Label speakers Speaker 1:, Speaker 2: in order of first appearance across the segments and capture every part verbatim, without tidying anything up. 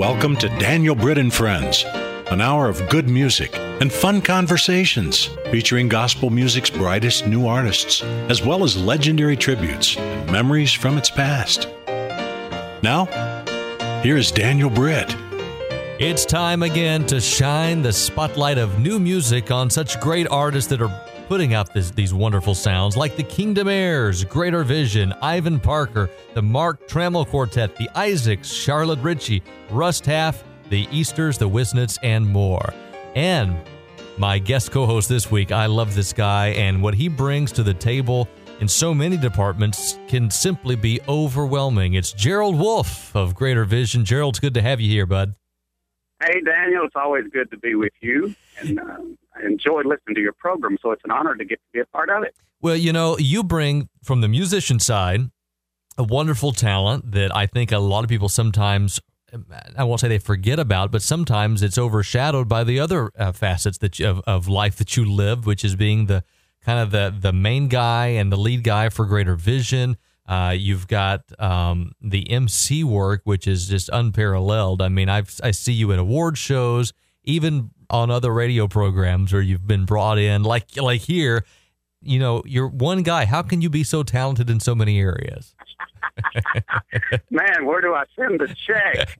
Speaker 1: Welcome to Daniel Britt and Friends, an hour of good music and fun conversations featuring gospel music's brightest new artists, as well as legendary tributes and memories from its past. Now, here's Daniel Britt.
Speaker 2: It's time again to shine the spotlight of new music on such great artists that are putting out this, these wonderful sounds, like the Kingdom Heirs, Greater Vision, Ivan Parker, the Mark Trammell Quartet, the Isaacs, Charlotte Ritchie, Russ Taff, the Easters, the Wisnets, and more. And my guest co-host this week, I love this guy, and what he brings to the table in so many departments can simply be overwhelming. It's Gerald Wolfe of Greater Vision. Gerald, it's good to have you here, bud.
Speaker 3: Hey, Daniel, it's always good to be with you, and um, I enjoy listening to your program, so it's an honor to get to be a part of it.
Speaker 2: Well, you know, you bring, from the musician side, a wonderful talent that I think a lot of people sometimes, I won't say they forget about, but sometimes it's overshadowed by the other uh, facets that you, of, of life that you live, which is being the kind of the, the main guy and the lead guy for Greater Vision. Uh, you've got um, the M C work, which is just unparalleled. I mean, I've, I see you at award shows, even on other radio programs where you've been brought in, like like here. You know, you're one guy. How can you be so talented in so many areas?
Speaker 3: Man, where do I send the check?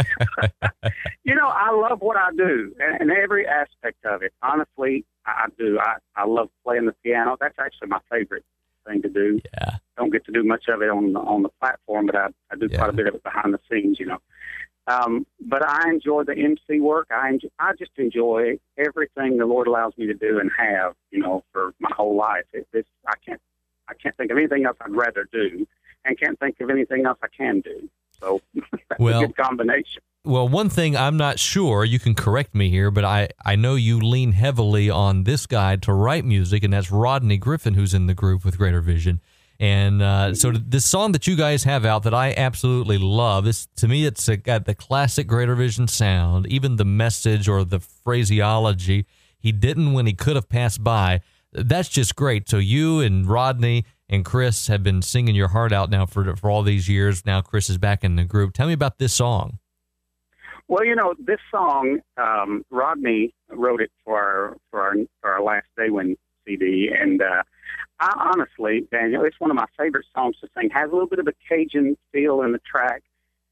Speaker 3: You know, I love what I do, and, and every aspect of it. Honestly, I do. I, I love playing the piano. That's actually my favorite thing to do.
Speaker 2: Yeah.
Speaker 3: Don't get to do much of it on the, on the platform, but I, I do
Speaker 2: Yeah.
Speaker 3: quite a bit of it behind the scenes, you know. Um, but I enjoy the M C work. I enjoy, I just enjoy everything the Lord allows me to do and have, you know, for my whole life. It, it's, I can't I can't think of anything else I'd rather do, and can't think of anything else I can do. So that's
Speaker 2: well,
Speaker 3: a good combination.
Speaker 2: Well, one thing I'm not sure, you can correct me here, but I, I know you lean heavily on this guy to write music, and that's Rodney Griffin, who's in the group with Greater Vision. And uh, so this song that you guys have out that I absolutely love, is, to me, it's a, got the classic Greater Vision sound, even the message or the phraseology. He didn't when he could have passed by. That's just great. So you and Rodney and Chris have been singing your heart out now for for all these years. Now Chris is back in the group. Tell me about this song.
Speaker 3: Well, you know, this song, um, Rodney wrote it for our, for our, for our Last Day When C D, and uh, I honestly, Daniel, it's one of my favorite songs to sing. Has a little bit of a Cajun feel in the track.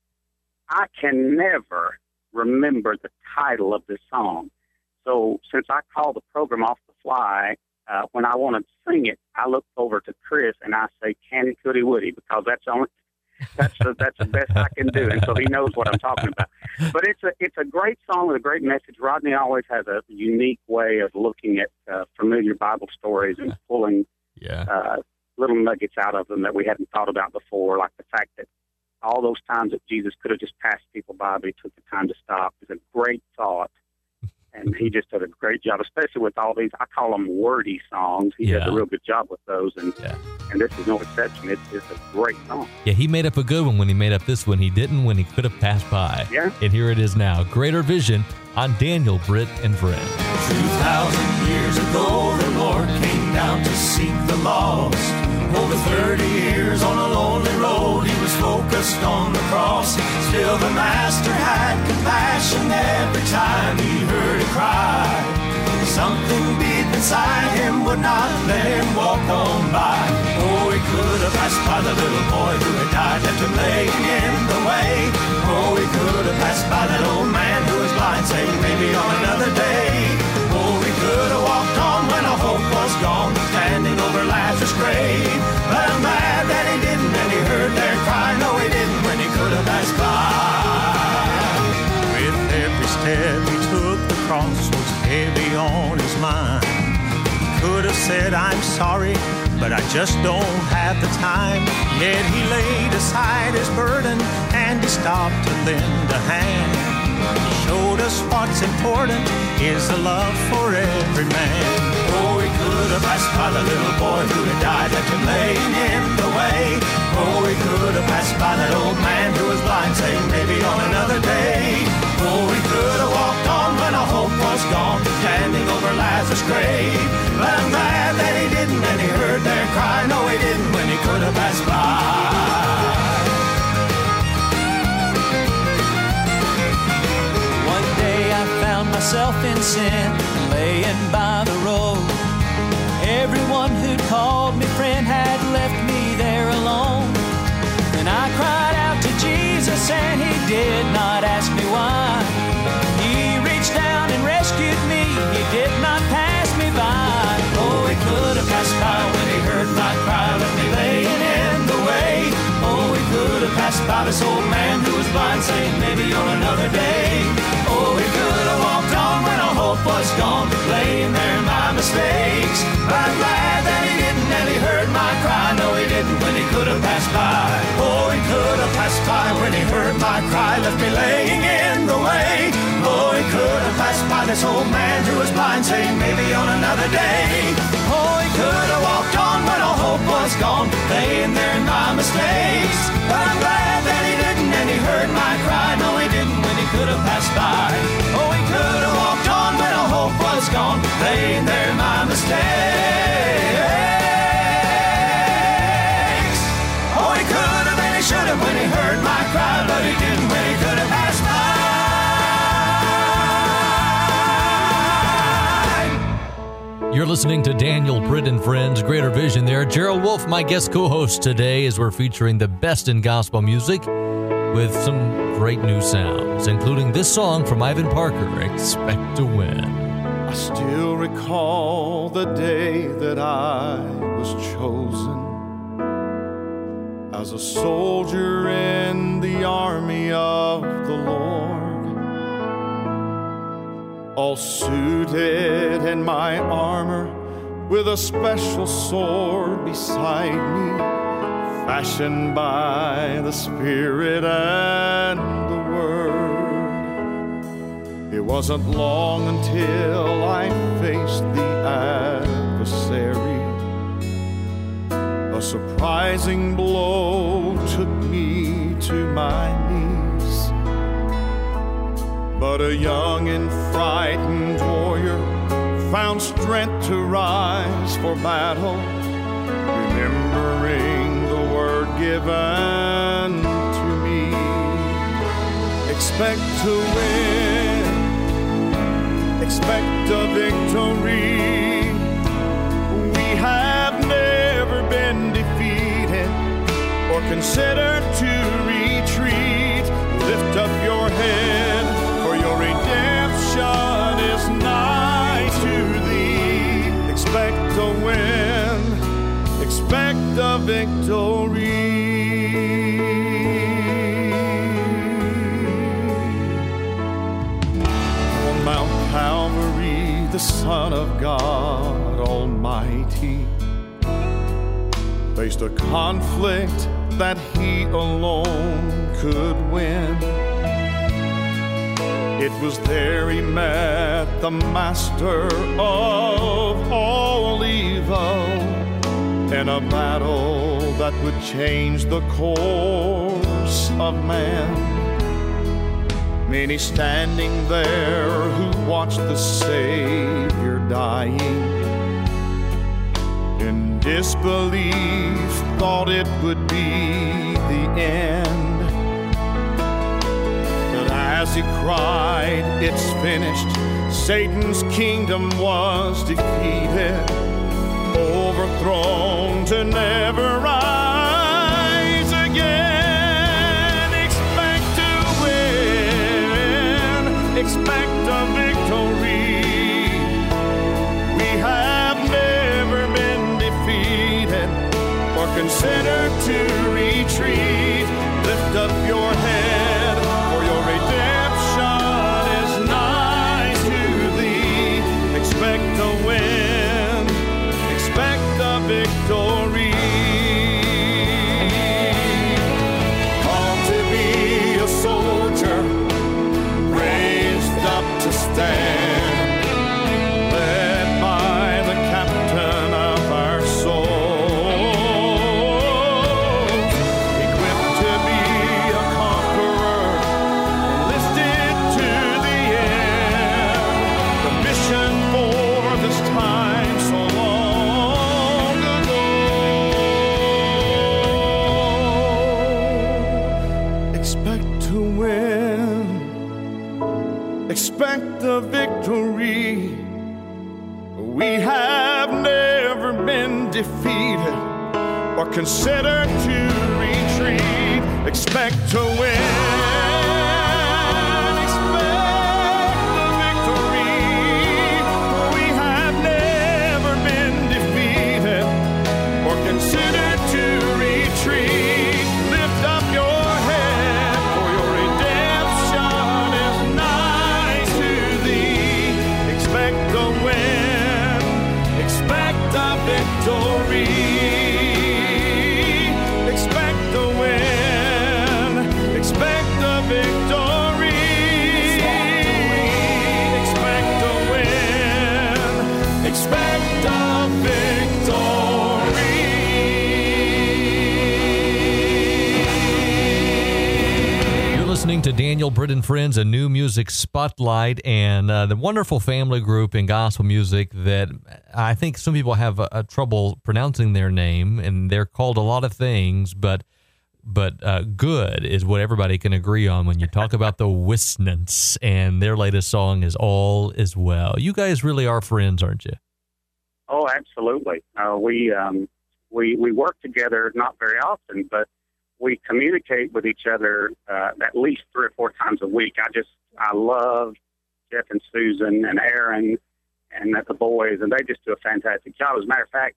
Speaker 3: I can never remember the title of this song. So since I call the program off the fly, uh, when I want to sing it, I look over to Chris and I say, Candy Cootie Woody, because that's only that's the, that's the best I can do. And so he knows what I'm talking about. But it's a, it's a great song with a great message. Rodney always has a unique way of looking at uh, familiar Bible stories and pulling
Speaker 2: Yeah.
Speaker 3: uh, little nuggets out of them that we hadn't thought about before, like the fact that all those times that Jesus could have just passed people by, but he took the time to stop, is a great thought. And he just did a great job, especially with all these, I call them wordy songs. He
Speaker 2: Yeah.
Speaker 3: does a real good job with those, and
Speaker 2: Yeah.
Speaker 3: and this is no exception. It's, it's a great song.
Speaker 2: Yeah, he made up a good one when he made up this one. He didn't when he could have passed by.
Speaker 3: Yeah.
Speaker 2: And here it is now. Greater Vision on Daniel Britt and Friends.
Speaker 4: Two thousand years ago, the Lord came down to seek the lost. Over thirty years on a lonely road, he was focused on the cross. Still the Master had compassion every time he heard a cry. Something deep inside him would not let him walk on by. Oh, he could have passed by the little boy who had died, left him laying in the way. Oh, he could have passed by that old man who was blind, saying maybe on another day. Oh, he could have walked on when all hope was gone, standing over Lazarus' grave. But I'm glad that he didn't, and he heard their cry. No, he didn't when he could have passed by.
Speaker 5: With every step he took, the cross was heavy on his mind. Could have said, I'm sorry, but I just don't have the time. Yet he laid aside his burden and he stopped to lend a hand. He showed us what's important is the love for every man.
Speaker 4: Oh, he could have passed by the little boy who had died, left him laying in the way. Oh, he could have passed by that old man who was blind, saying maybe on another day. Oh, he could have walked on when all hope was gone, standing over Lazarus' grave. But I'm glad that he didn't, and he heard their cry. No, he didn't when he could have passed by.
Speaker 6: myself in sin, laying by the road. Everyone who'd called me friend had left me there alone. And I cried out to Jesus and he did not ask me why. He reached down and rescued me, he did not pass me by. Oh, he could have passed by when he heard my cry, left me laying in the way. Oh, he could have passed by this old man who was blind, saying maybe on another day. Oh, he could have walked on when all hope was gone, laying there in my mistakes. But I'm glad that he didn't, and he heard my cry. No, he didn't when he could have passed by. Oh, he could have passed by when he heard my cry, left me laying in the way. Oh, he could have passed by this old man who was blind, saying maybe on another day. Oh, he could have walked on when all hope was gone, laying there in my mistakes. But I'm glad that he didn't, and he heard my cry. No, he didn't when he could have passed by. Oh, he could have walked on when all hope was gone, laying there in my mistakes. Oh, he could have and he should have when he heard my cry, but he didn't when he could have passed by.
Speaker 2: You're listening to Daniel Britt and Friends, Greater Vision there. Gerald Wolf, my guest co-host today, as we're featuring the best in gospel music with some great new sounds, including this song from Ivan Parker, Expect to Win.
Speaker 7: I still recall the day that I was chosen as a soldier in the army of the Lord. All suited in my armor, with a special sword beside me, fashioned by the Spirit and the Word. It wasn't long until I faced the adversary. A surprising blow took me to my knees. But a young and frightened warrior found strength to rise for battle, remembering the word given to me. Expect to win, expect a victory. We have never been defeated or considered to retreat. Lift up your head, for your redemption is nigh to thee. Expect a win, expect a victory. On Mount Calvary, the Son of God Almighty faced a conflict that he alone could win. It was there he met the master of all evil, in a battle that would change the course of man. Many standing there who watched the Savior dying, in disbelief thought it would be the end. As he cried, it's finished, Satan's kingdom was defeated, overthrown to never rise again. Expect to win, expect a victory. We have never been defeated or considered to retreat. Lift up your head, for your redemption is nigh to thee. Expect a win, expect a victory. Called to be a soldier, raised up to stand, led by the captain of our souls, equipped to be a conqueror, enlisted to the end. The mission for this time so long ago. expect the victory. We have never been defeated or considered to retreat. Expect to win.
Speaker 2: Listening to Daniel Britt and Friends, a new music spotlight, and uh, the wonderful family group in gospel music that I think some people have a, a trouble pronouncing their name, and they're called a lot of things, but but uh, good is what everybody can agree on when you talk about the Wisnants, and their latest song is All Is Well. You guys really are friends, aren't you?
Speaker 3: Oh, absolutely. Uh, we um, we we work together not very often, but we communicate with each other uh, at least three or four times a week. I just, I love Jeff and Susan and Aaron and the boys, and they just do a fantastic job. As a matter of fact,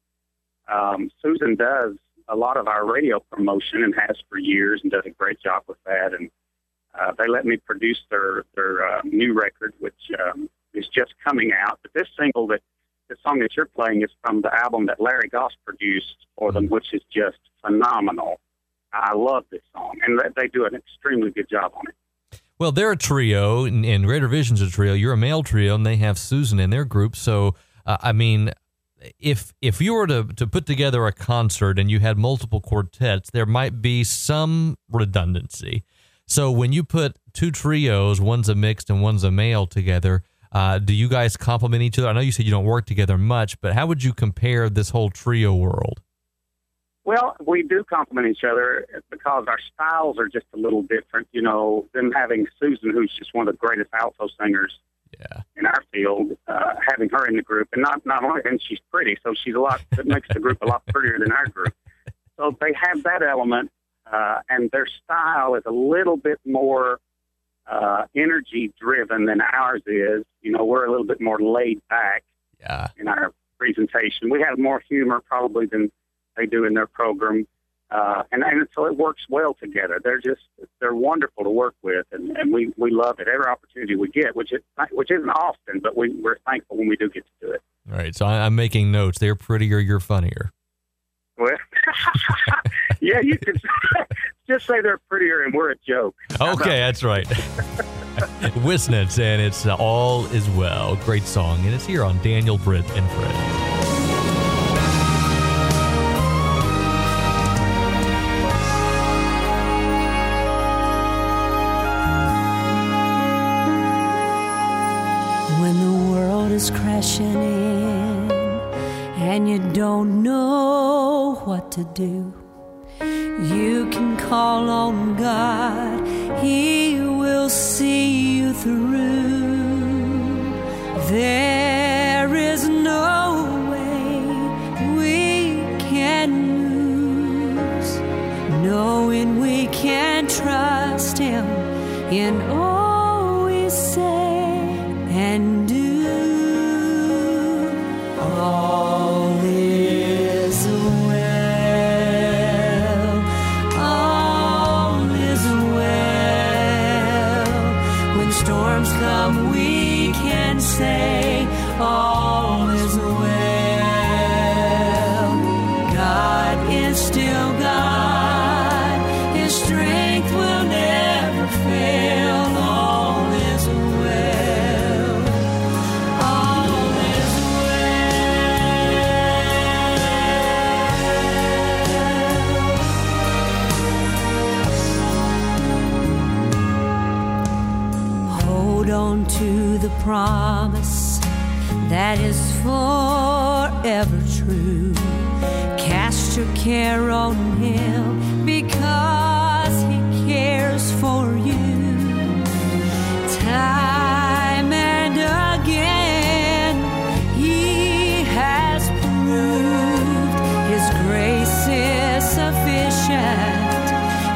Speaker 3: um, Susan does a lot of our radio promotion and has for years and does a great job with that. And uh, they let me produce their, their uh, new record, which um, is just coming out. But this single, that the song that you're playing, is from the album that Larry Goss produced for them, which is just phenomenal. I love this song, and they do an extremely good job on it.
Speaker 2: Well, they're a trio, and, and Greater Vision's a trio. You're a male trio, and they have Susan in their group. So, uh, I mean, if if you were to, to put together a concert and you had multiple quartets, there might be some redundancy. So when you put two trios, one's a mixed and one's a male together, uh, do you guys complement each other? I know you said you don't work together much, but how would you compare this whole trio world?
Speaker 3: Well, we do complement each other because our styles are just a little different. You know, them having Susan, who's just one of the greatest alto singers
Speaker 2: yeah.
Speaker 3: in our field, uh, having her in the group, and not not only, and she's pretty, so she's a lot, that makes the group a lot prettier than our group. So they have that element, uh, and their style is a little bit more uh, energy-driven than ours is. You know, we're a little bit more laid back
Speaker 2: yeah.
Speaker 3: in our presentation. We have more humor probably than they do in their program, uh, and, and so it works well together. They're just, they're wonderful to work with, and, and we, we love it every opportunity we get, which is, which isn't often, but we, we're thankful when we do get to do it.
Speaker 2: All right, so I'm making notes. They're prettier, you're funnier.
Speaker 3: Well, yeah, you could just say they're prettier and we're a joke.
Speaker 2: Okay, that's right. Wisnants, and it's uh, All Is Well. Great song, and it's here on Daniel Britt and Friends.
Speaker 8: Is crashing in and you don't know what to do, you can call on God. He will see you through. There is no way we can lose, knowing we can trust Him in all we say and do. All is well, all is well. When storms come, we can say, all is well. God is still God, His strength will never fail. All is well, all is well. Hold on to the promise that is forever true. Cast your care on Him because He cares for you. Time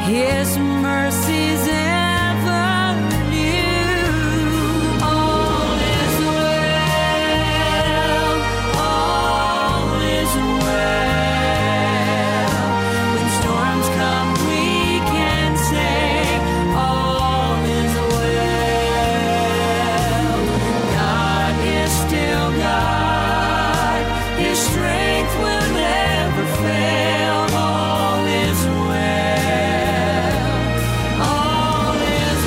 Speaker 8: His mercies ever new. All is well, all is well. When storms come, we can say all is well. God is still God. His strength will never fail. All is well. All is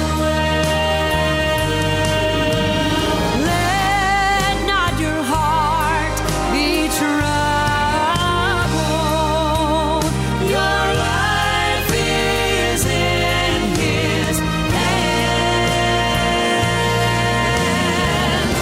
Speaker 8: well. Let not your heart be troubled. Your life is in His hands.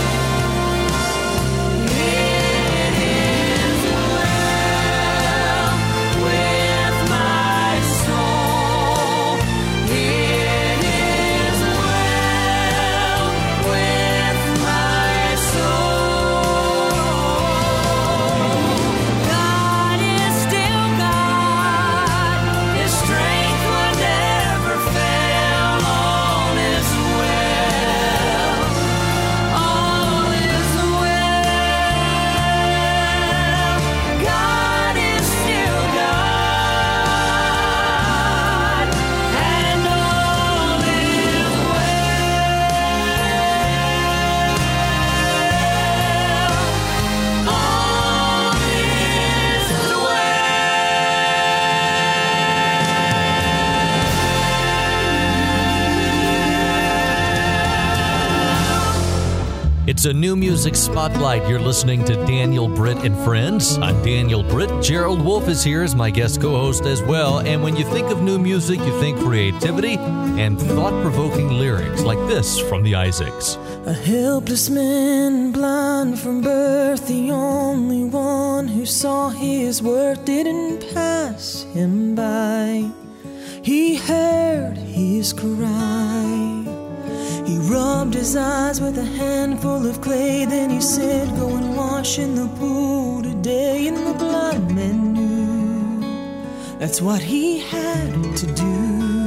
Speaker 8: It is well with my soul. It is well with my soul. God is still God. His strength will never fail. All is well. All is well. God is still God. And all is well. All is
Speaker 2: It's a new music spotlight. You're listening to Daniel Britt and Friends. I'm Daniel Britt. Gerald Wolf is here as my guest co-host as well. And when you think of new music, you think creativity and thought-provoking lyrics like this from the Isaacs.
Speaker 9: A helpless man, blind from birth, the only one who saw his worth didn't pass him by. He heard his cry. He rubbed his eyes with a handful of clay, then he said, "Go and wash in the pool today." And the blind man knew that's what he had to do.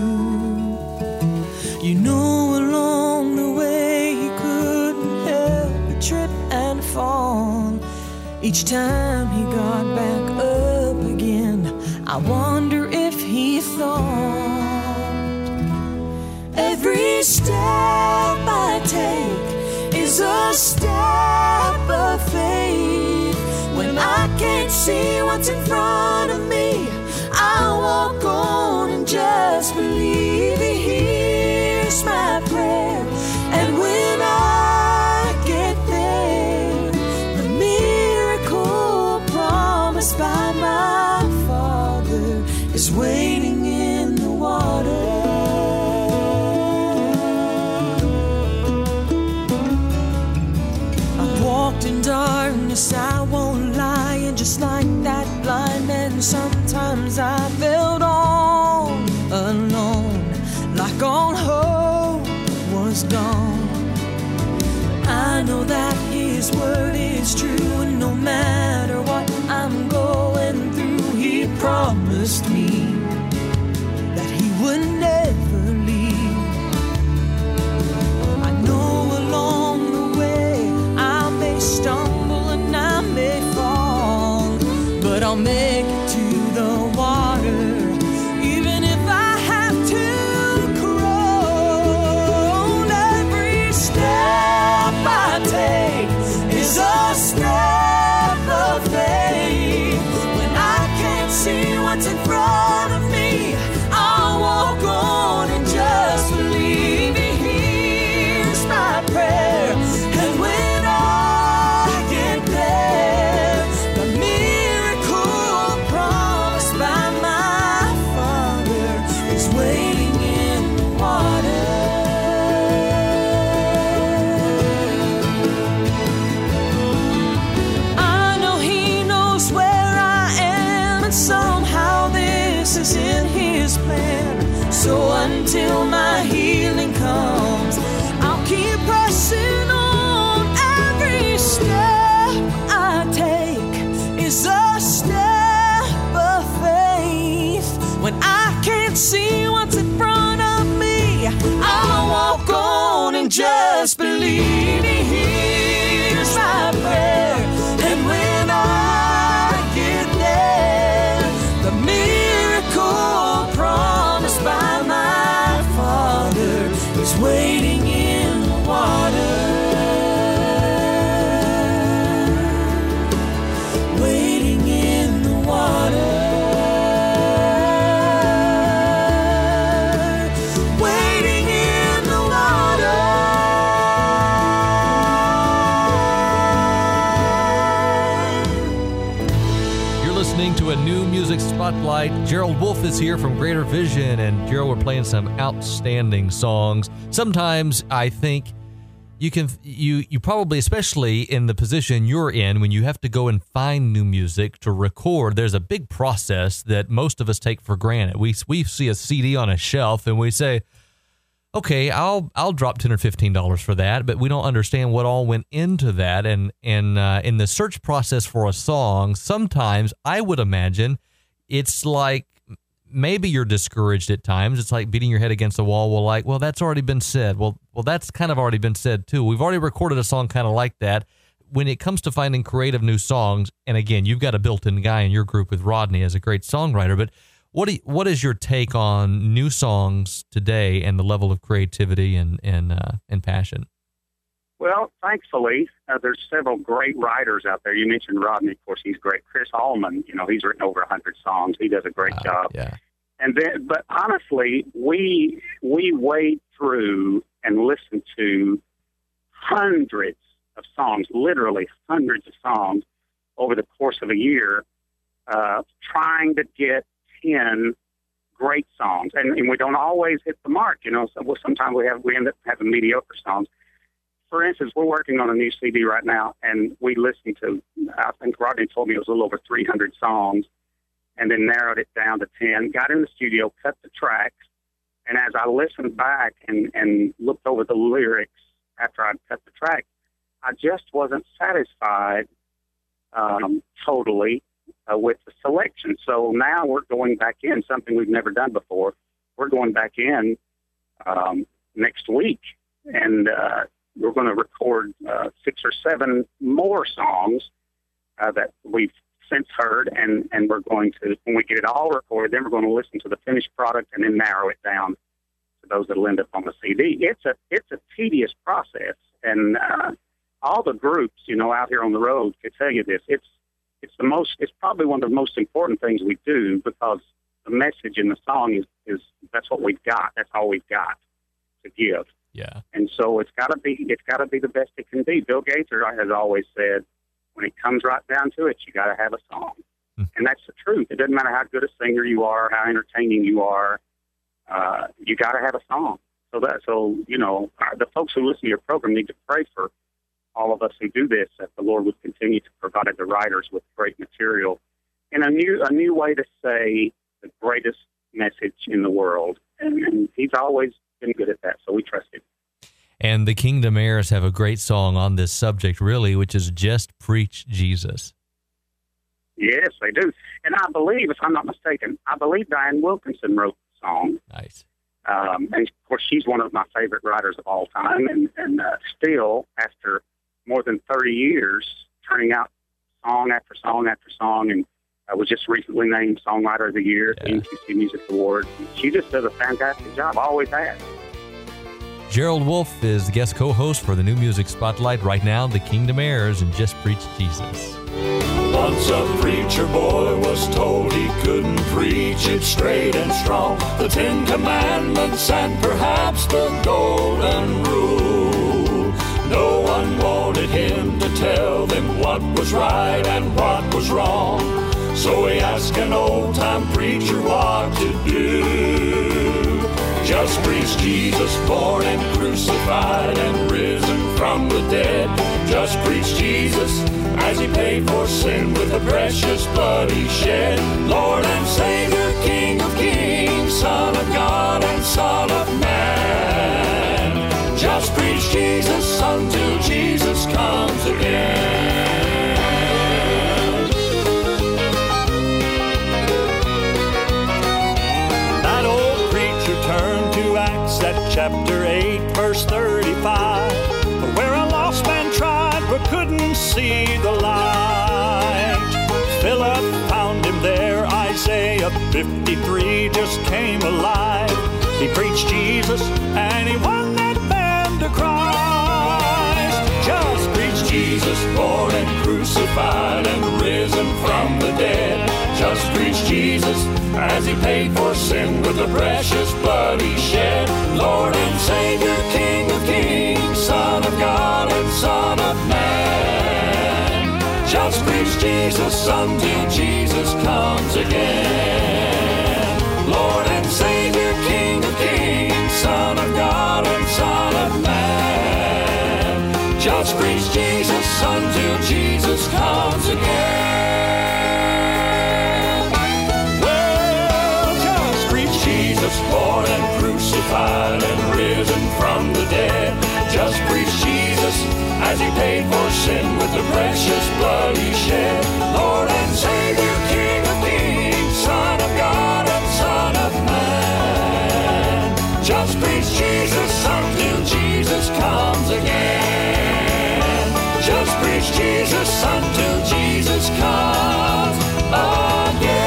Speaker 9: You know, along the way he couldn't help but trip and fall. Each time he got back up again, I wonder if he thought, every step I take is a step of faith. When I can't see what's in front of me, I'll walk on and just believe He hears my prayer. And when I get there, the miracle promised by my Father is waiting in the water. Walked in darkness, I won't lie, and just like that blind man, sometimes I felt all alone, like all hope was gone. I know that His word is true, and no matter what I'm going through, He promised me that He would never leave. I know along the way I may stumble and I may fall, but I'll make it to the water, even if I have to crawl. Every step I take is a step of faith. When I can't see what's in front of me, I'll walk on and just believe He hears my prayer. And when I get there, the miracle promised by my Father is waiting in the water. I know He knows where I am, and somehow this is in His plan. So until my healing comes, I'll keep pressing on. Every step I take is a step of faith. When I can't see what's
Speaker 2: Spotlight. Gerald Wolfe is here from Greater Vision, and Gerald, we're playing some outstanding songs. Sometimes I think you can, you you probably, especially in the position you're in, when you have to go and find new music to record, there's a big process that most of us take for granted. We we see a C D on a shelf and we say, okay, I'll I'll drop ten or fifteen dollars for that, but we don't understand what all went into that. And and uh, in the search process for a song, sometimes I would imagine it's like maybe you're discouraged at times. It's like beating your head against the wall. Well, like, well, that's already been said. Well, well, that's kind of already been said too. We've already recorded a song kind of like that. When it comes to finding creative new songs, and again, you've got a built-in guy in your group with Rodney as a great songwriter, but what do you, what is your take on new songs today and the level of creativity and and uh, and passion?
Speaker 3: Well, thankfully, uh, there's several great writers out there. You mentioned Rodney, of course, he's great. Chris Allman, you know, he's written over one hundred songs. He does a great uh, job.
Speaker 2: Yeah.
Speaker 3: And then, but honestly, we we wade through and listen to hundreds of songs, literally hundreds of songs over the course of a year, uh, trying to get ten great songs. And, and we don't always hit the mark, you know. So, well, sometimes we have we end up having mediocre songs. For instance, we're working on a new C D right now, and we listened to, I think Rodney told me it was a little over three hundred songs, and then narrowed it down to ten, got in the studio, cut the tracks, and as I listened back and, and looked over the lyrics after I'd cut the track, I just wasn't satisfied um, totally uh, with the selection. So now we're going back in, something we've never done before. We're going back in um, next week, and uh, we're going to record uh, six or seven more songs uh, that we've since heard, and, and we're going to, when we get it all recorded, then we're going to listen to the finished product and then narrow it down to those that will end up on the C D. It's a it's a tedious process, and uh, all the groups, you know, out here on the road can tell you this. It's it's the most. It's probably one of the most important things we do, because the message in the song is is that's what we've got. That's all we've got to give.
Speaker 2: Yeah.
Speaker 3: And so it's got to be it's got to be the best it can be. Bill Gates has always said, when it comes right down to it, you got to have a song. Mm. And that's the truth. It doesn't matter how good a singer you are, how entertaining you are, uh, you got to have a song. So that so you know the folks who listen to your program need to pray for all of us who do this, that the Lord would continue to provide the writers with great material and a new a new way to say the greatest message in the world. And, and He's always been good at that, so we trust Him.
Speaker 2: And the Kingdom Heirs have a great song on this subject, really, which is Just Preach Jesus.
Speaker 3: Yes, they do. And I believe, if I'm not mistaken, I believe Diane Wilkinson wrote the song.
Speaker 2: Nice.
Speaker 3: Um, and, of course, she's one of my favorite writers of all time. And, and uh, still, after more than thirty years, turning out song after song after song, and I was just recently named Songwriter of the Year at the N Q C Music Awards. She just does a fantastic job, always has.
Speaker 2: Gerald Wolfe is the guest co-host for the New Music Spotlight. Right now, the Kingdom Heirs and Just Preach Jesus.
Speaker 4: Once a preacher boy was told he couldn't preach it straight and strong. The Ten Commandments and perhaps the Golden Rule. No one wanted him to tell them what was right and what was wrong. So he asked an old-time preacher what to do. Just preach Jesus, born and crucified and risen from the dead. Just preach Jesus as He paid for sin with the precious blood He shed. Lord and Savior, King of kings, Son of God and Son of man. Just preach Jesus until Jesus comes again.
Speaker 5: Chapter eight, verse thirty-five, where a lost man tried but couldn't see the light. Philip found him there. Isaiah fifty-three just came alive. He preached Jesus and he won that man to Christ. Just preach Jesus, born and crucified and risen from the dead. Just preach Jesus as He paid for sin with the precious blood He shed. Lord and Savior, King of kings, Son of God and Son of man. Just preach Jesus until Jesus comes again.
Speaker 4: until Jesus comes again. Well, just preach Jesus born and crucified and risen from the dead. Just preach Jesus as he paid for sin with the precious blood he shed. Lord and Savior, King of kings, Son of God and Son of man. Just preach Jesus until Jesus comes again. Just preach Jesus until Jesus comes again.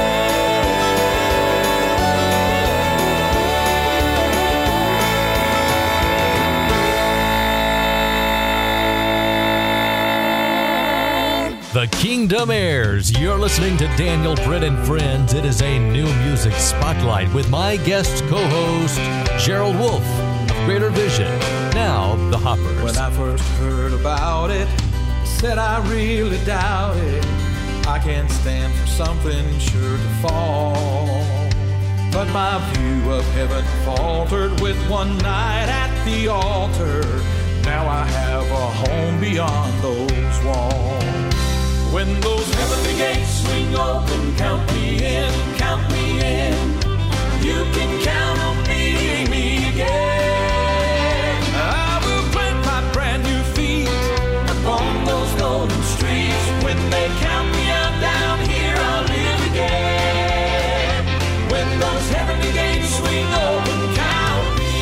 Speaker 2: The Kingdom Heirs. You're listening to Daniel Britt and Friends. It is a new music spotlight with my guest co-host, Gerald Wolf of Greater Vision. Now, the Hoppers.
Speaker 10: When I first heard about it, said I really doubt it. I can't stand for something sure to fall. But my view of heaven faltered with one night at the altar. Now I have a home beyond those walls. When those heavenly gates swing open, count me in, count me in. You can count on meeting me again. I will plant my brand new feet upon those golden streets. When they count me out down here, I'll live again. When those heavenly gates swing open, count me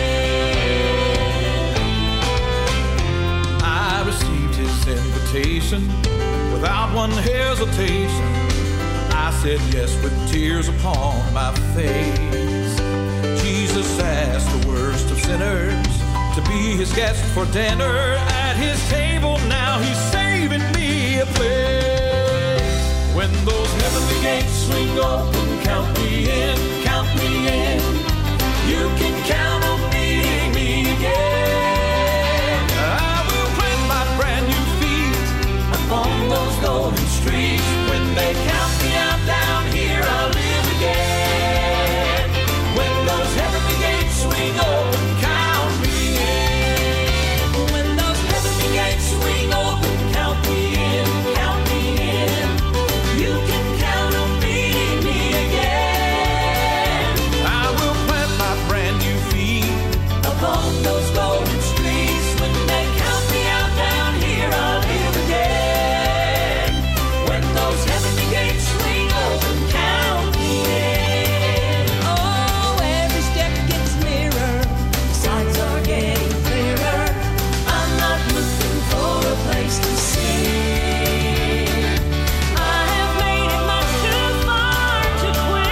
Speaker 10: in. I received his invitation without one hesitation. I said yes with tears upon my face. Jesus asked the worst of sinners to be his guest for dinner. At his table now he's saving me a place. When those heavenly gates swing open, count me in, count me in. You can count on meeting me again. I will plant my brand new feet upon those golden streets. When they count me out down here, I'll live again. When those heavenly gates swing open, count me in. When those heavenly gates swing open, count me in, count me in. You can count on meeting me again. I will plant my brand new feet upon those golden streets. When they count me out down here, I'll live again. When those heavenly gates swing open, count me in.
Speaker 9: Oh, every step gets nearer, the signs are getting clearer. I'm not looking for a place to sit. I have made it much too far to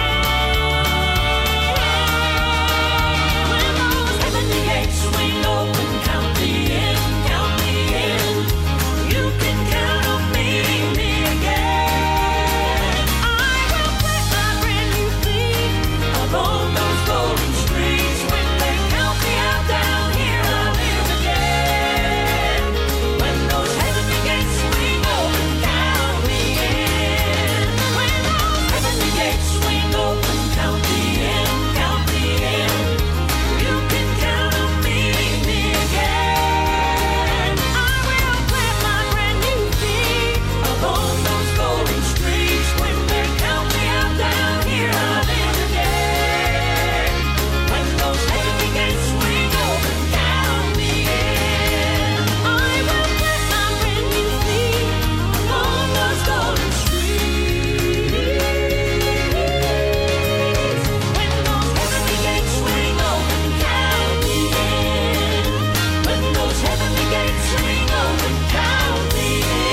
Speaker 9: quit. When those heavenly gates swing open, count me in, count me in. You can count on meeting me again. I will plant my brand new feet upon those golden streets. When they count me out down here, I'll live again. When those heavenly gates swing open, count me in. When those heavenly gates swing open, count me in, count me in. You can count on meeting me again. I will plant my brand new feet upon those golden streets. When they count me out down here, I'll live again. When those heavenly gates swing open, count me in. I will plant my brand new feet upon those golden streets. When those heavenly gates swing open, count me in. When those heavenly gates swing open, count me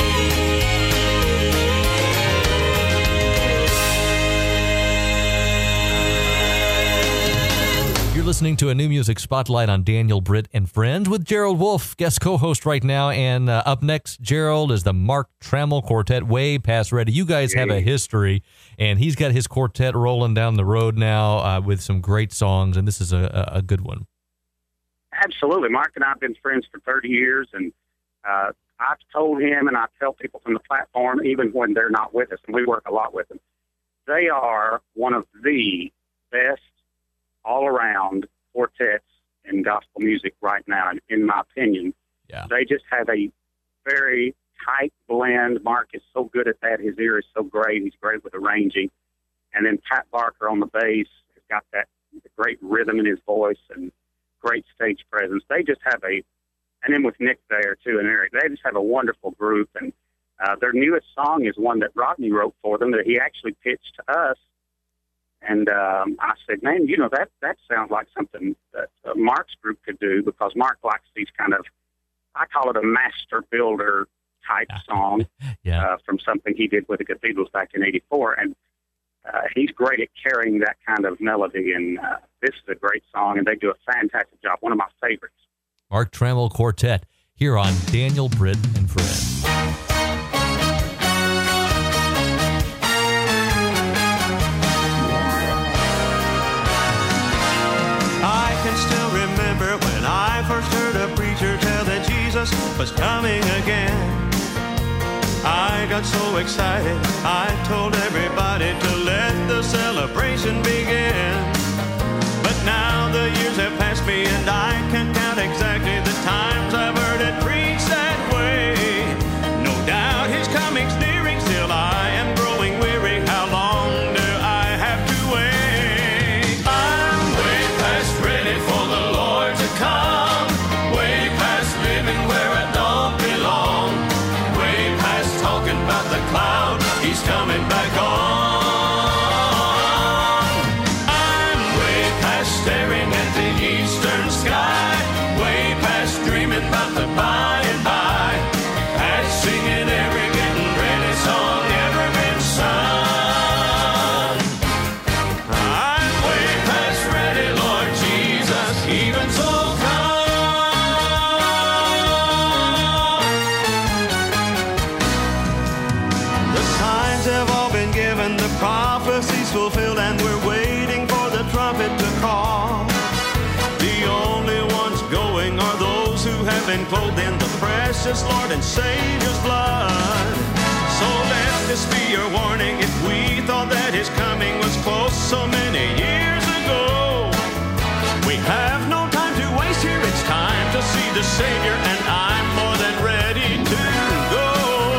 Speaker 9: in.
Speaker 2: You're listening to a new music spotlight on Daniel Britt and Friends with Gerald Wolf, guest co-host right now. And uh, up next, Gerald, is the Mark Trammell Quartet, way past ready. You guys have a history, and he's got his quartet rolling down the road now uh, with some great songs, and this is a, a a good one.
Speaker 3: Absolutely. Mark and I have been friends for thirty years, and uh, I've told him, and I tell people from the platform, even when they're not with us, and we work a lot with them, they are one of the best all-around quartets in gospel music right now, in my opinion.
Speaker 2: Yeah.
Speaker 3: They just have a very tight blend. Mark is so good at that. His ear is so great. He's great with arranging. And then Pat Barker on the bass has got that great rhythm in his voice and great stage presence. They just have a, and then with Nick there too and Eric, they just have a wonderful group. And uh, their newest song is one that Rodney wrote for them that he actually pitched to us. And um, I said, man, you know, that, that sounds like something that uh, Mark's group could do, because Mark likes these kind of, I call it a master builder type song
Speaker 2: yeah.
Speaker 3: uh, from something he did with the Cathedrals back in eighty-four. And uh, he's great at carrying that kind of melody. And uh, this is a great song, and they do a fantastic job. One of my favorites.
Speaker 2: Mark Trammell Quartet here on Daniel, Britt, and Friends.
Speaker 5: I can still remember when I first heard a preacher tell that Jesus was coming again. I got so excited, I told everybody to let the celebration begin. But now the years have passed me and I can't count exactly the times I've heard it preached that way. No doubt his coming's nearing, still I am growing weary. How long do I have to wait? I'm way past ready for the Lord to come. Way past living where I don't belong. Way past talking about the cloud he's coming back on. I'm way past staring at the eastern sky. Way past dreaming about the by and by. Past singing every getting ready song ever been sung. I'm way past ready, Lord Jesus, even so come. The signs have all been given, the prophecies fulfilled, and we're waiting for the trumpet to call. The only ones going are those who have been clothed in the precious Lord and Savior's blood. So let this be your warning if we thought that his coming was close so many years ago. We have no time to waste here, it's time to see the Savior, and I'm more than ready to go.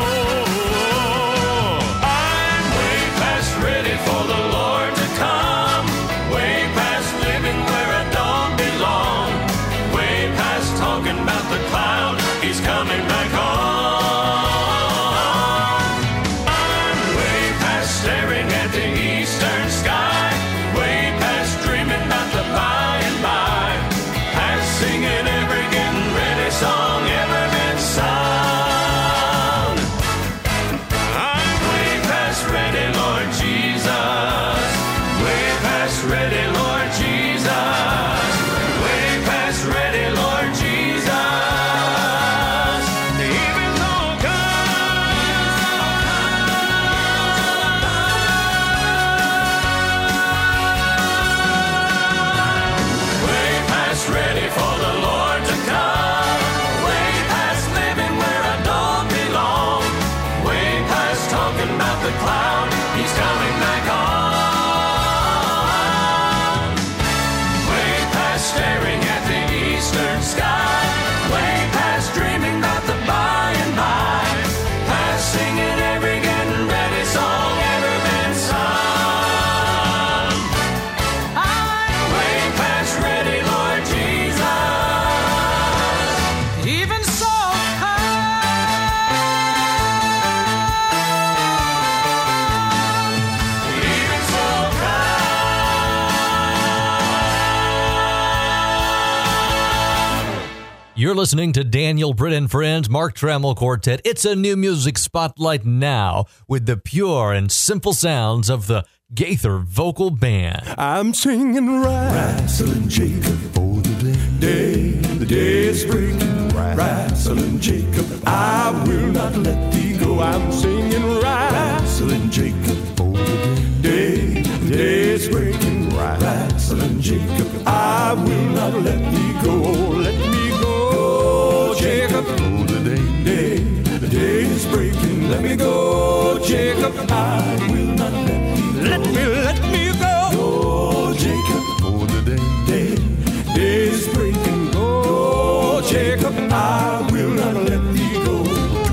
Speaker 5: I'm way past ready for the Lord to come. Way past living where I don't belong. Way past talking about the cloud he's coming back on. I'm way past staring at the eastern sky. Way past dreaming about the by and by. Past singing every getting ready song ever been sung. I'm way past ready, Lord Jesus. Way past ready, Lord Jesus. Way past ready, Lord Jesus. Even though way past ready for the Lord to come. Way past living where I don't belong. Way past talking about the cloud he's coming back on. Way past staring at the eastern sky. Way past dreaming about the by and by. Past singing every getting ready song ever been sung. I'm way past ready, Lord Jesus. Even so come. Even so come.
Speaker 2: You're listening to Daniel, Britt, and Friends, Mark Trammell Quartet. It's a new music spotlight now with the pure and simple sounds of the Gaither Vocal Band.
Speaker 11: I'm singing wrestling Jacob for the day. The day is breaking, wrestling Jacob. I will not let thee go. I'm singing wrestling Jacob for the day. The day is breaking, wrestling Jacob. I will not let thee go. Let me go, Jacob, for the day. day. The day is breaking. Let me go, Jacob. I will not let thee go. Let me, let me go. Go, Jacob, for the day. Day, day is breaking. Go, Jacob. I will not let thee go.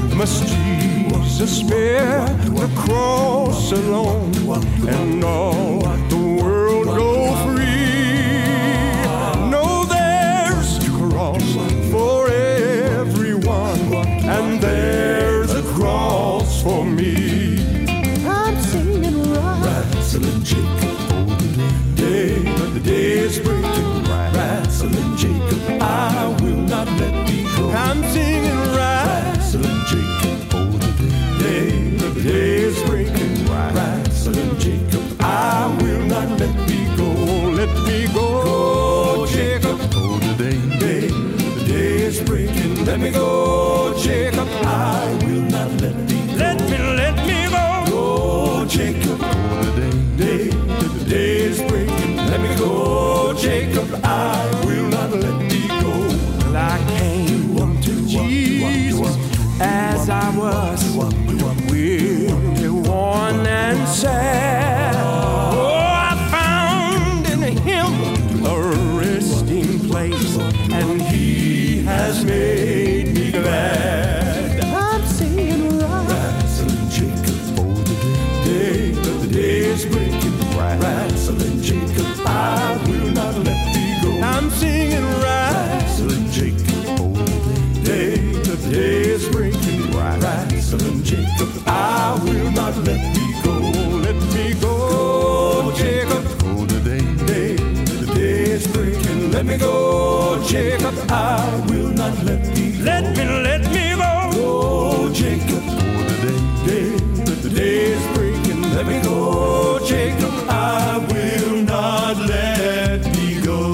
Speaker 11: to spare the cross alone, and all the world go free. No, there's a cross for everyone, and there's a cross for me. I'm singing Wrestling Jacob for the day, the day is breaking. Wrestling Jacob, I will not let thee go. I'm singing Wrestling Jacob for the day, the day is breaking. Wrestling Jacob, I will not let thee go. Let me go, go Jacob for the day, day, the day is breaking. Let me go, Jacob, I will not let thee go. Let me, let me go, go Jacob for the day, day, the day is breaking. Let me go, Jacob, I will not let thee go. Well, I came to Jesus as I was, weary, worn, and sad. Oh, I found in Him a resting place, and He has made me glad. I'm singing Wrestling Jacob for the day, the day is breaking. Wrestling Jacob, I will not let thee go. I'm singing Wrestling Jacob for the day, the day is breaking. Wrestling Jacob, I will not let thee go. Let me go, Jacob, for the day, day, the day is breaking. Let me go, Jacob, I will not let thee go. Let me, let me go, go Jacob, for the day, day, the day is breaking. Let me go, Jacob, I will not let thee go.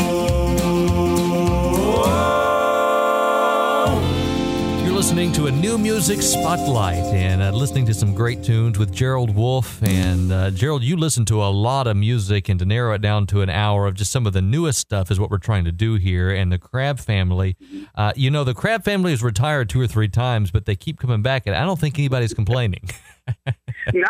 Speaker 2: You're listening to a new music spotlight and uh, listening to some great tunes with Gerald Wolfe. And uh, Gerald, you listen to a lot of music, and to narrow it down to an hour of just some of the newest stuff is what we're trying to do here. And the Crabb Family, uh, you know, the Crabb Family has retired two or three times, but they keep coming back, and I don't think anybody's complaining.
Speaker 3: No,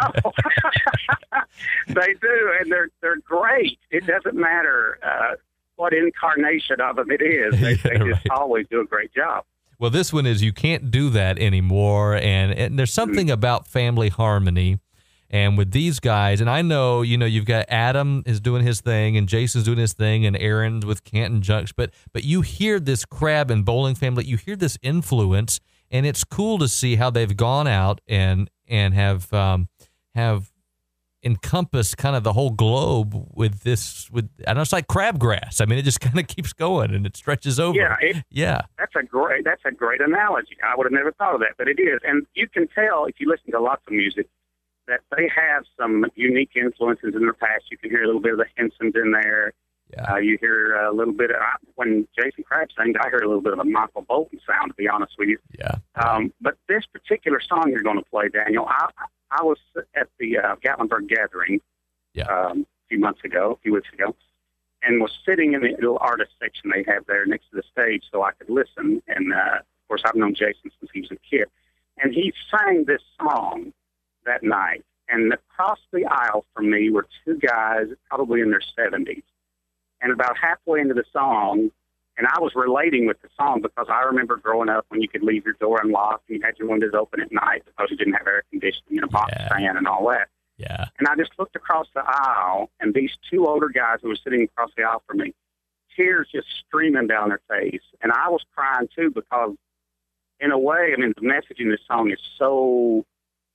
Speaker 3: they do, and they're they're great. It doesn't matter uh, what incarnation of them it is; they, yeah, they just right. always do a great job.
Speaker 2: Well, this one is you can't do that anymore, and, and there's something mm-hmm. about family harmony, and with these guys, and I know you know you've got Adam is doing his thing, and Jason's doing his thing, and Aaron's with Canton Junction, but but you hear this Crabb and Bowling family, you hear this influence, and it's cool to see how they've gone out and. and have um, have encompassed kind of the whole globe with this. With I know it's like crabgrass. I mean, it just kind of keeps going and it stretches over.
Speaker 3: Yeah, it,
Speaker 2: yeah.
Speaker 3: That's a great. That's a great analogy. I would have never thought of that, but it is. And you can tell if you listen to lots of music that they have some unique influences in their past. You can hear a little bit of the Hensons in there. Yeah. Uh, you hear a little bit of, when Jason Crabb sang, I heard a little bit of a Michael Bolton sound, to be honest with you.
Speaker 2: Yeah.
Speaker 3: Um, but this particular song you're going to play, Daniel, I, I was at the uh, Gatlinburg Gathering
Speaker 2: yeah.
Speaker 3: um, a few months ago, a few weeks ago, and was sitting in the little artist section they have there next to the stage so I could listen. And, uh, of course, I've known Jason since he was a kid. And he sang this song that night. And across the aisle from me were two guys, probably in their seventies. And about halfway into the song, and I was relating with the song because I remember growing up when you could leave your door unlocked and you had your windows open at night because you didn't have air conditioning and a box
Speaker 2: yeah.
Speaker 3: fan and all that.
Speaker 2: Yeah.
Speaker 3: And I just looked across the aisle, and these two older guys who were sitting across the aisle from me, tears just streaming down their face. And I was crying too because, in a way, I mean, the message in this song is so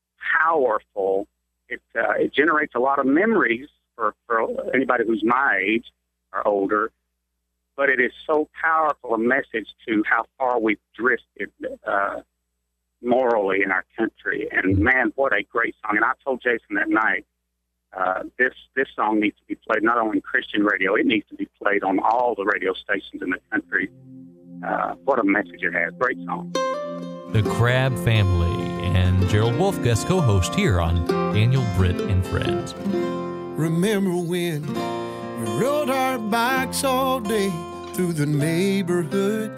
Speaker 3: powerful. It uh, it generates a lot of memories for, for anybody who's my age or older, but it is so powerful a message to how far we've drifted uh, morally in our country. And man, what a great song! And I told Jason that night, uh, this this song needs to be played not only in Christian radio, it needs to be played on all the radio stations in the country. Uh, what a message it has! Great song.
Speaker 2: The Crabb Family and Gerald Wolfe, guest co-host here on Daniel, Britt, and Friends.
Speaker 11: Remember when we rode our bikes all day through the neighborhood?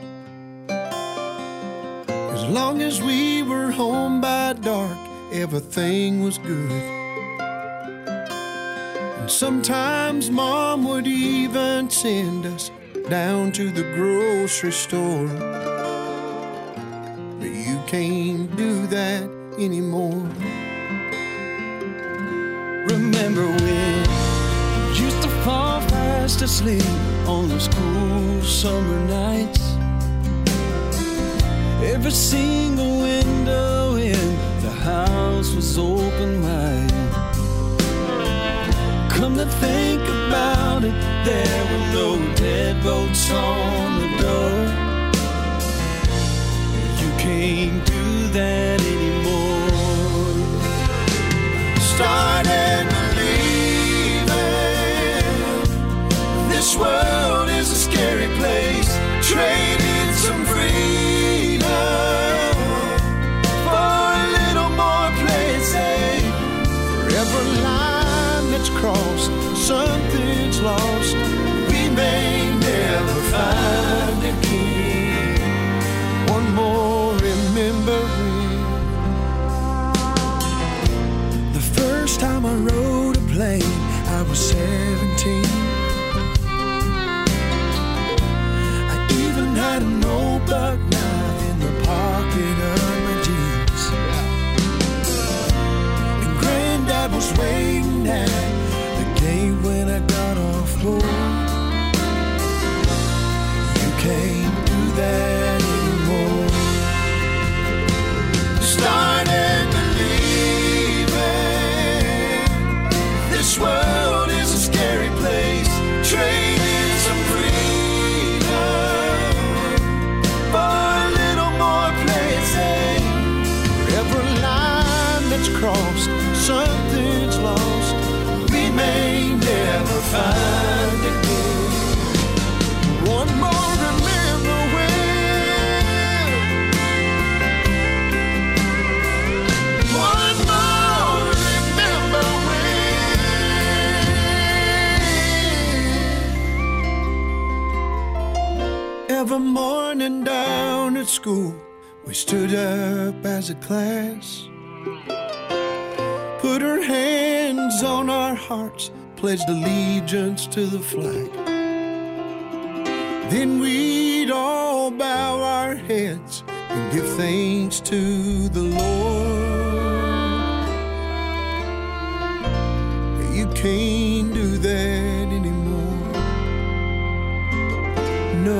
Speaker 11: As long as we were home by dark, everything was good. And sometimes Mom would even send us down to the grocery store. But you can't do that anymore.
Speaker 6: Remember when you used to fall fast asleep on those cool summer nights? Every single window in the house was open wide. Come to think about it, there were no deadbolts on the door. You can't do that anymore.
Speaker 4: Started believing this world is a scary place. Trading some freedom for a little more play safe.
Speaker 11: For every line that's crossed, something's lost.
Speaker 4: We may never find again.
Speaker 11: One more remembering. The first time I rode a plane, I was seventeen. I even had an old buck knife in the pocket of my jeans. And Granddad was waiting at the gate when I got off board. You can't do that anymore.
Speaker 4: Started believing this world is a scary place. Trading some freedom for a little more play safe.
Speaker 11: For every line that's crossed, something's lost.
Speaker 4: We may never find again.
Speaker 11: One more remember when.
Speaker 4: One more remember when.
Speaker 11: Every morning down at school, we stood up as a class, put our hands on our hearts, pledged allegiance to the flag. Then we'd all bow our heads and give thanks to the Lord. You can't do that anymore. No,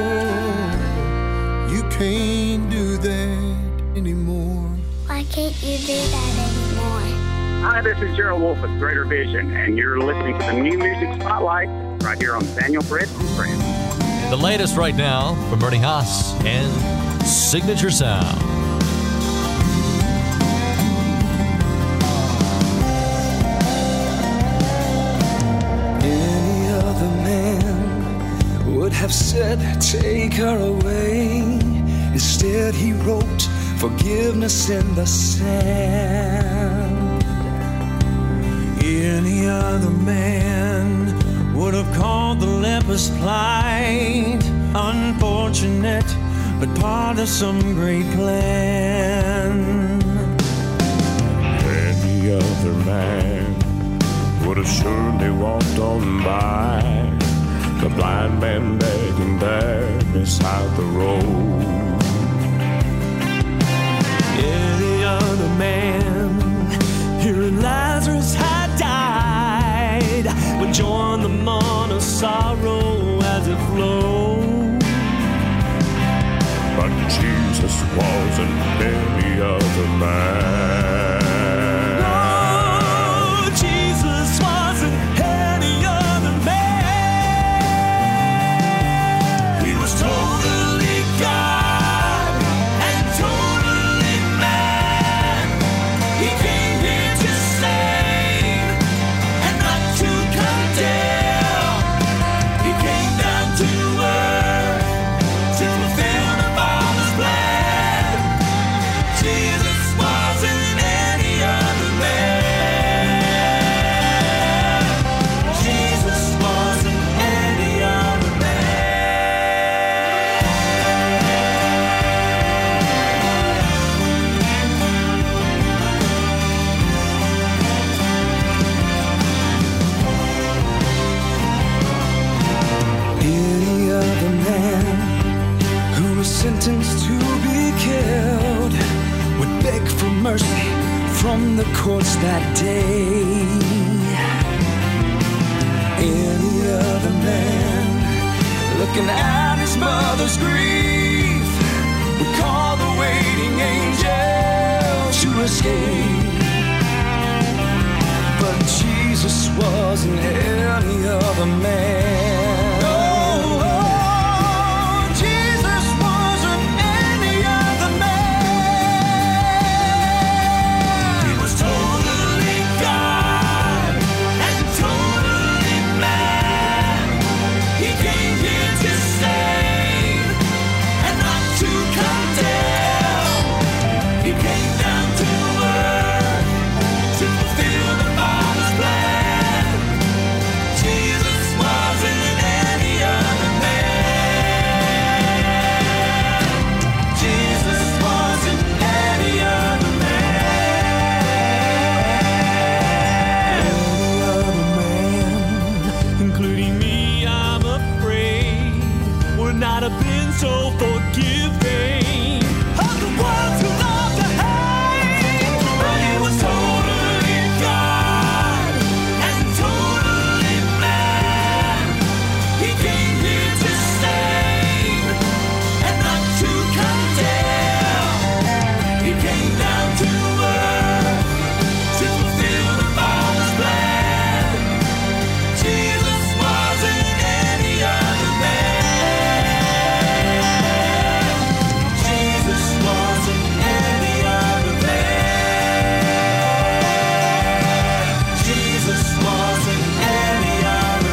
Speaker 11: you can't do that anymore.
Speaker 12: Why can't you do that anymore?
Speaker 3: Hi, this is Gerald Wolf with Greater Vision, and you're listening to the New Music Spotlight right here on Daniel Britt and Friends.
Speaker 2: The latest right now from Bernie Haas and Signature Sound.
Speaker 6: Any other man would have said, take her away. Instead, he wrote forgiveness in the sand. Any other man would have called the leper's plight unfortunate, but part of some great plan.
Speaker 11: Any other man would have surely walked on by the blind man begging there beside the road.
Speaker 6: Any other man hearing Lazarus had died would join the mourn of sorrow as it flowed.
Speaker 11: But Jesus wasn't any other man.
Speaker 6: Oh, Jesus wasn't any other man. He was totally God and totally man. He came here to save and not to condemn. He came down to earth to fulfill the Father's plan. Jesus wasn't any other man. Jesus wasn't any other Any other man who was sentenced to be killed would beg for mercy
Speaker 9: the courts that day. Any other man looking at his mother's grief would call the waiting angel to escape. But Jesus wasn't any other man. Oh, oh, Jesus wasn't any other man. He was totally God and totally man. He came here to save and not to condemn. He came down to earth to fulfill the Father's plan. Jesus wasn't any other man. Jesus wasn't any other man. Any other man, including me, I'm afraid, would not have been so forgiving of the ones who love to hate. But he was totally God and totally man. He came here to save and not to condemn. He came down to earth to fulfill the Father's plan. Jesus wasn't any other man. Jesus wasn't any other man. Jesus wasn't any other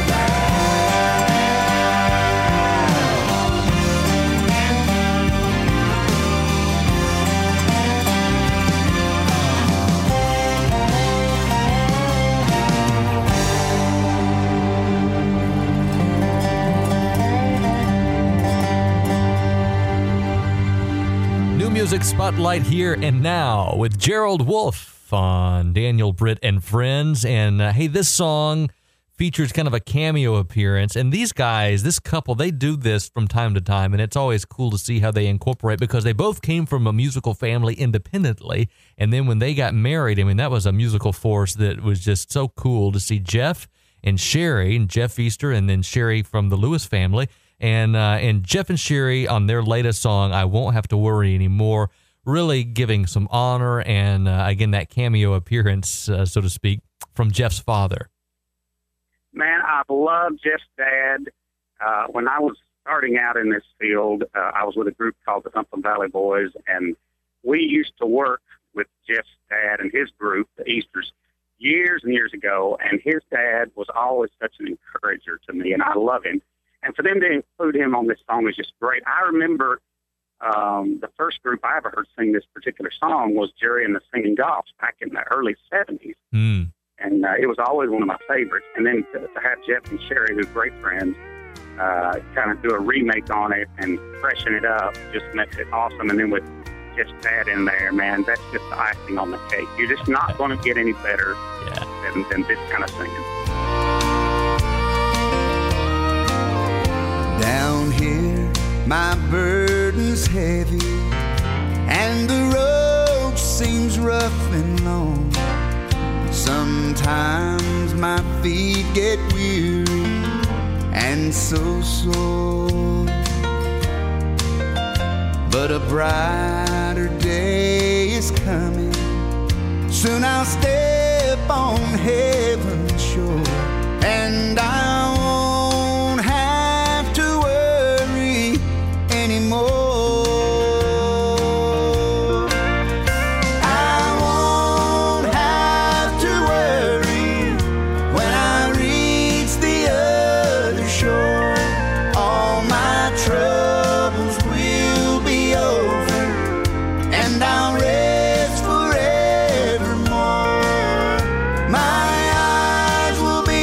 Speaker 2: New Music Spotlight here and now with Gerald Wolfe on Daniel, Britt, and Friends. And uh, hey, this song features kind of a cameo appearance. And these guys, this couple, they do this from time to time. And it's always cool to see how they incorporate, because they both came from a musical family independently. And then when they got married, I mean, that was a musical force that was just so cool to see Jeff and Sherry, and Jeff Easter, and then Sherry from the Lewis family. And uh, and Jeff and Sherry on their latest song, I Won't Have to Worry Anymore, really giving some honor and, uh, again, that cameo appearance, uh, so to speak, from Jeff's father.
Speaker 3: Man, I've loved Jeff's dad. Uh, when I was starting out in this field, uh, I was with a group called the Thumpin' Valley Boys, and we used to work with Jeff's dad and his group, the Easters, years and years ago, and his dad was always such an encourager to me, and I love him. And for them to include him on this song was just great. I remember um, the first group I ever heard sing this particular song was Jerry and the Singing Goffs back in the early seventies.
Speaker 2: Mm.
Speaker 3: And uh, it was always one of my favorites. And then to, to have Jeff and Sherry, who's great friends, uh, kind of do a remake on it and freshen it up just makes it awesome. And then with Jeff's dad in there, man, that's just the icing on the cake. You're just not going to get any better
Speaker 2: yeah.
Speaker 3: than, than this kind of singing.
Speaker 9: Down here, my burden's heavy, and the road seems rough and long. Sometimes my feet get weary and so sore, but a brighter day is coming. Soon I'll step on heaven's shore, and I won't have to worry anymore. I won't have to worry when I reach the other shore. All my troubles will be over, and I'll rest forevermore. My eyes will be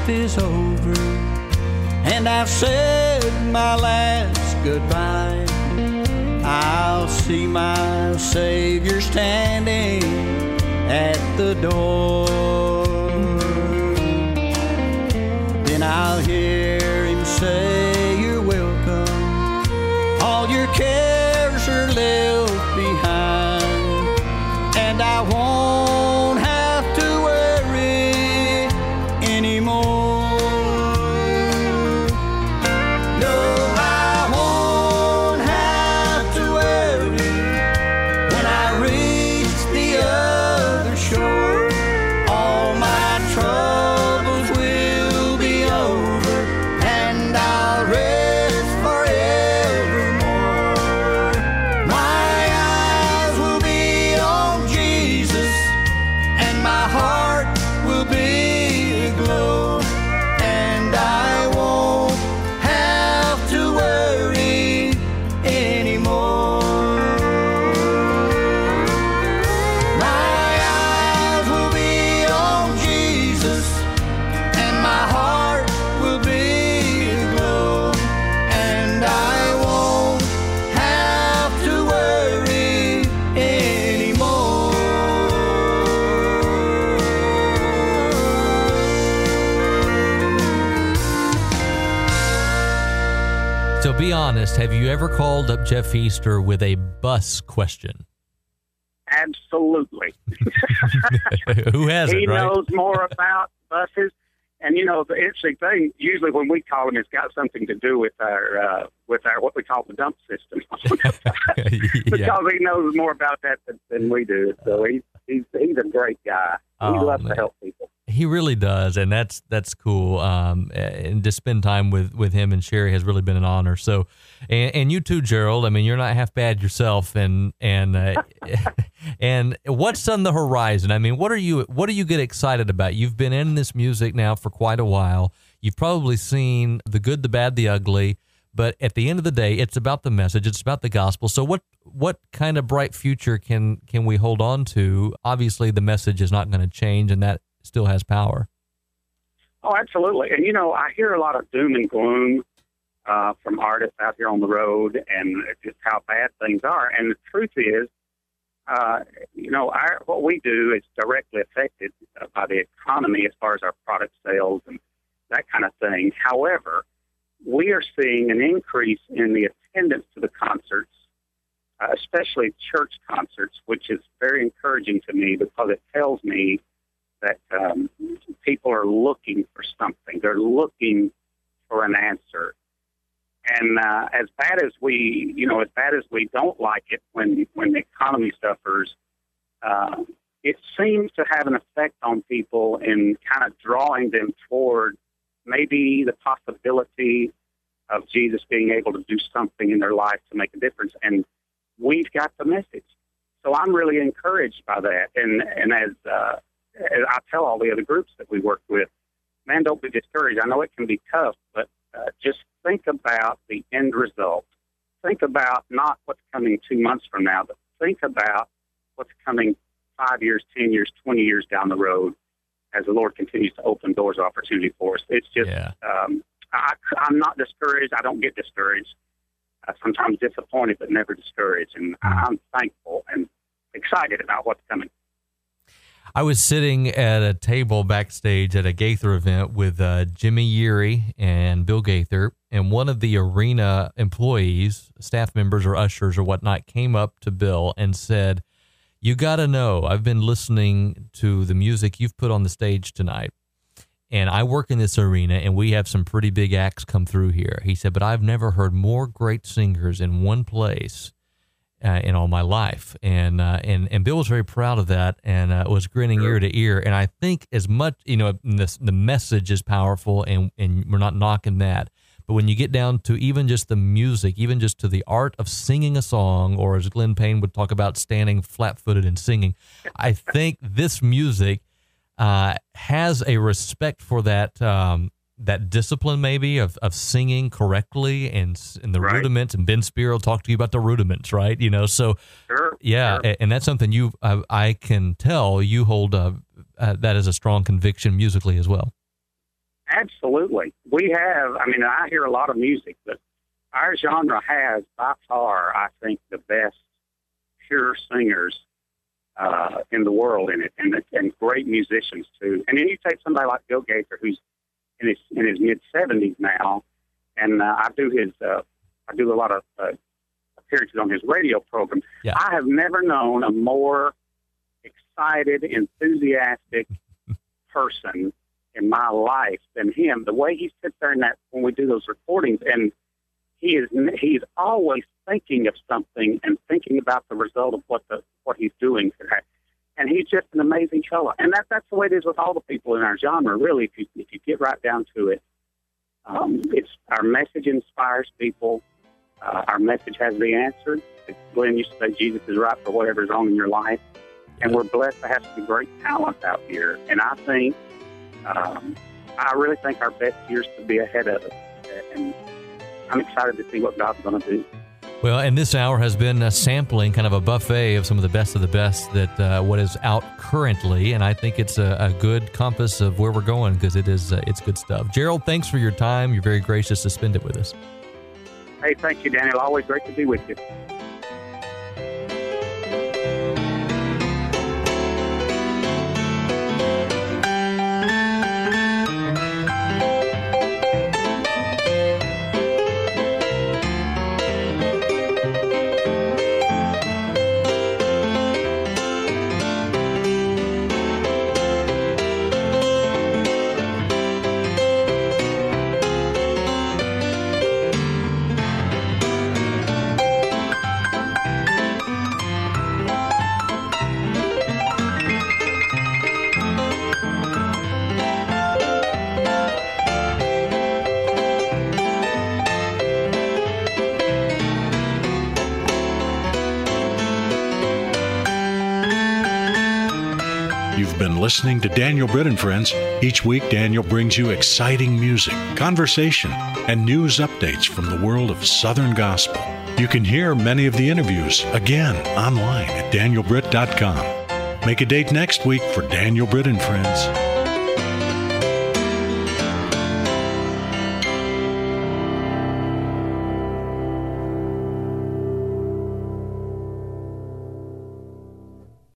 Speaker 13: life is over and I've said my last goodbye, I'll see my Savior standing at the door. Then I'll hear him say, you're welcome, all your cares are left behind, and I won't have to worry anymore. No, I won't have to worry when I reach the other shore. All my troubles will be over and I'll rest forevermore. My eyes will be on Jesus and my heart will be aglow, and I won't have to worry anymore. My eyes will be on Jesus and my heart will be aglow, and I won't have to worry anymore.
Speaker 2: So be honest, have you ever called up Jeff Easter with a bus question?
Speaker 3: Absolutely.
Speaker 2: Who hasn't,
Speaker 3: He
Speaker 2: right?
Speaker 3: knows more about buses. And, you know, the interesting thing, usually when we call him, it's got something to do with our, uh, with our what we call the dump system. Because
Speaker 2: Yeah.
Speaker 3: he knows more about that than, than we do. So he's, he's, he's a great guy. He
Speaker 2: Oh,
Speaker 3: loves
Speaker 2: man.
Speaker 3: to help people.
Speaker 2: He really does, and that's that's cool. Um, and to spend time with, with him and Sherry has really been an honor. So, and, and you too, Gerald. I mean, you're not half bad yourself. And and uh, and what's on the horizon? I mean, what are you what do you get excited about? You've been in this music now for quite a while. You've probably seen the good, the bad, the ugly. But at the end of the day, it's about the message. It's about the gospel. So what what kind of bright future can can we hold on to? Obviously, the message is not going to change, and that still has power.
Speaker 3: Oh, absolutely. And, you know, I hear a lot of doom and gloom uh, from artists out here on the road and just how bad things are. And the truth is, uh, you know, our, what we do is directly affected uh, by the economy as far as our product sales and that kind of thing. However, we are seeing an increase in the attendance to the concerts, uh, especially church concerts, which is very encouraging to me because it tells me that um, people are looking for something. They're looking for an answer. And uh, as bad as we, you know, as bad as we don't like it when when the economy suffers, uh, it seems to have an effect on people in kind of drawing them toward maybe the possibility of Jesus being able to do something in their life to make a difference. And we've got the message. So I'm really encouraged by that. And, and as, uh, as I tell all the other groups that we work with, man, don't be discouraged. I know it can be tough, but uh, just think about the end result. Think about not what's coming two months from now, but think about what's coming five years, ten years, twenty years down the road as the Lord continues to open doors of opportunity for us. It's just,
Speaker 2: Yeah.
Speaker 3: um, I, I'm not discouraged. I don't get discouraged. Uh, sometimes disappointed, but never discouraged. And I'm thankful and excited about what's coming.
Speaker 2: I was sitting at a table backstage at a Gaither event with uh, Jimmy Yeary and Bill Gaither, and one of the arena employees, staff members or ushers or whatnot, came up to Bill and said, "You got to know, I've been listening to the music you've put on the stage tonight, and I work in this arena, and we have some pretty big acts come through here." He said, "But I've never heard more great singers in one place Uh, in all my life." And, uh, and, and Bill was very proud of that and uh, was grinning
Speaker 3: Sure.
Speaker 2: ear to ear. And I think as much, you know, this, the message is powerful and, and we're not knocking that. But when you get down to even just the music, even just to the art of singing a song, or as Glenn Payne would talk about, standing flat-footed and singing, I think this music uh, has a respect for that um, that discipline maybe of, of singing correctly and and the
Speaker 3: Right.
Speaker 2: rudiments. And Ben Spear will talk to you about the rudiments, right? You know, so
Speaker 3: Sure.
Speaker 2: yeah,
Speaker 3: Sure.
Speaker 2: a- and that's something you uh, I can tell you hold uh, uh, that as a strong conviction musically as well.
Speaker 3: Absolutely. We have, I mean, I hear a lot of music, but our genre has, by far, I think, the best pure singers uh, in the world in it, and, and great musicians, too. And then you take somebody like Bill Gaither, who's in his in his mid-seventies now, and uh, I do his, uh, I do a lot of uh, appearances on his radio program.
Speaker 2: Yeah.
Speaker 3: I have never known a more excited, enthusiastic person in my life than him. The way he sits there in that when we do those recordings, and he is he's always thinking of something and thinking about the result of what the what he's doing. And he's just an amazing fellow. And that that's the way it is with all the people in our genre. Really, if you if you get right down to it, um, it's our message inspires people. Uh, our message has the answer. It's, Glenn used to say, Jesus is right for whatever's wrong in your life. And we're blessed to have some great talent out here. And I think, um, I really think our best years could be ahead of us. And I'm excited to see what God's going to do.
Speaker 2: Well, and this hour has been a sampling, kind of a buffet of some of the best of the best that uh, what is out currently. And I think it's a, a good compass of where we're going because it is, uh, it's good stuff. Gerald, thanks for your time. You're very gracious to spend it with us.
Speaker 3: Hey, thank you, Daniel. Always great to be with you.
Speaker 1: Listening to Daniel Britt and Friends. Each week, Daniel brings you exciting music, conversation, and news updates from the world of Southern Gospel. You can hear many of the interviews again online at daniel britt dot com. Make a date next week for Daniel Britt and Friends.